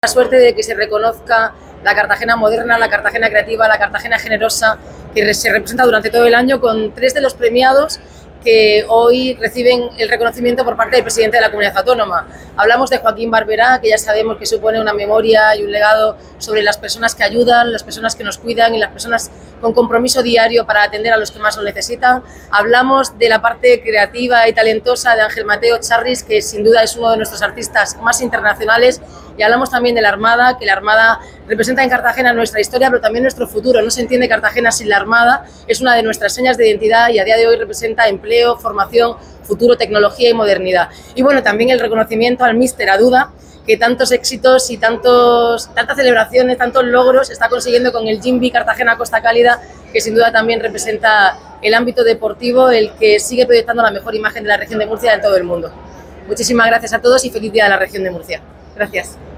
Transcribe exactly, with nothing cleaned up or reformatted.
La suerte de que se reconozca la Cartagena moderna, la Cartagena creativa, la Cartagena generosa, que se representa durante todo el año con tres de los premiados que hoy reciben el reconocimiento por parte del presidente de la Comunidad Autónoma. Hablamos de Joaquín Barberá, que ya sabemos que supone una memoria y un legado sobre las personas que ayudan, las personas que nos cuidan y las personas con compromiso diario para atender a los que más lo necesitan. Hablamos de la parte creativa y talentosa de Ángel Mateo Charris, que sin duda es uno de nuestros artistas más internacionales. Y hablamos también de la Armada, que la Armada representa en Cartagena nuestra historia, pero también nuestro futuro. No se entiende Cartagena sin la Armada, es una de nuestras señas de identidad y a día de hoy representa empleo, formación, futuro, tecnología y modernidad. Y bueno, también el reconocimiento al míster Aduda, que tantos éxitos y tantos, tantas celebraciones, tantos logros está consiguiendo con el Jimby Cartagena Costa Cálida, que sin duda también representa el ámbito deportivo, el que sigue proyectando la mejor imagen de la región de Murcia en todo el mundo. Muchísimas gracias a todos y feliz día de la región de Murcia. Gracias.